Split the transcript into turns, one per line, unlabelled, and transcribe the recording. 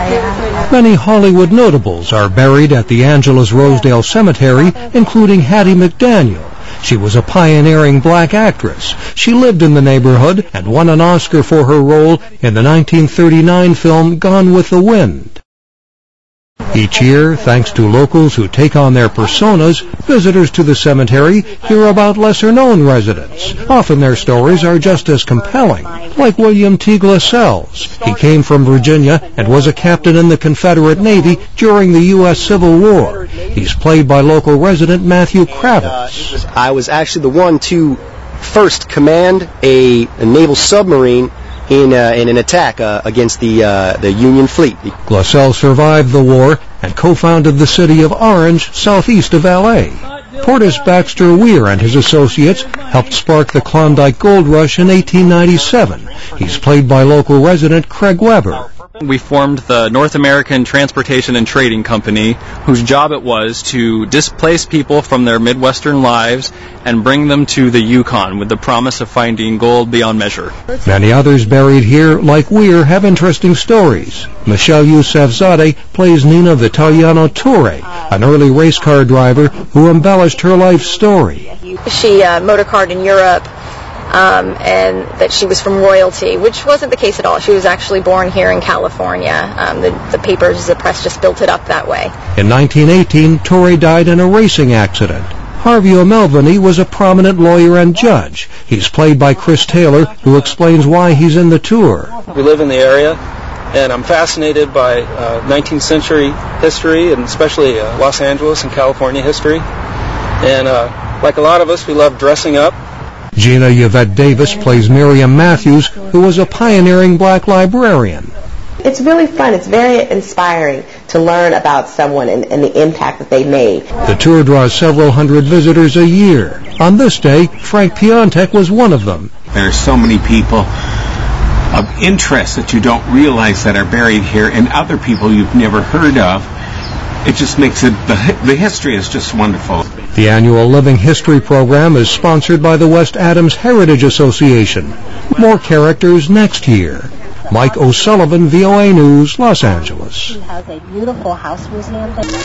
Many Hollywood notables are buried at the Angeles Rosedale Cemetery, including Hattie McDaniel. She was a pioneering black actress. She lived in the neighborhood and won an Oscar for her role in the 1939 film Gone with the Wind. Each year, thanks to locals who take on their personas, visitors to the cemetery hear about lesser-known residents. Often their stories are just as compelling, like William T. Lascelles. He came from Virginia and was a captain in the Confederate Navy during the U.S. Civil War. He's played by local resident Matthew Kravitz.
I was actually the one to first command a naval submarine in an attack against the Union fleet.
Lascelles survived the war and co-founded the city of Orange, southeast of L.A. Portis Baxter Weir and his associates helped spark the Klondike Gold Rush in 1897. He's played by local resident Craig Weber.
We formed the North American Transportation and Trading Company, whose job it was to displace people from their Midwestern lives and bring them to the Yukon with the promise of finding gold beyond measure.
Many others buried here, like Weir, have interesting stories. Michelle Yousefzadeh plays Nina Vitaliano Toure, an early race car driver who embellished her life story.
She motorcarred in Europe. And that she was from royalty, which wasn't the case at all. She was actually born here in California. The papers, the press just built it up that way.
In 1918, Toure died in a racing accident. Harvey O'Melveny was a prominent lawyer and judge. He's played by Chris Taylor, who explains why he's in the tour.
We live in the area, and I'm fascinated by 19th century history, and especially Los Angeles and California history. And like a lot of us, we love dressing up.
Gina Yvette Davis plays Miriam Matthews, who was a pioneering black librarian.
It's really fun. It's very inspiring to learn about someone and the impact that they made.
The tour draws several hundred visitors a year. On this day, Frank Piontek was one of them.
There are so many people of interest that you don't realize that are buried here, and other people you've never heard of. It just makes it, the history is just wonderful.
The annual Living History program is sponsored by the West Adams Heritage Association. More characters next year. Mike O'Sullivan, VOA News, Los Angeles.
She has a beautiful house museum.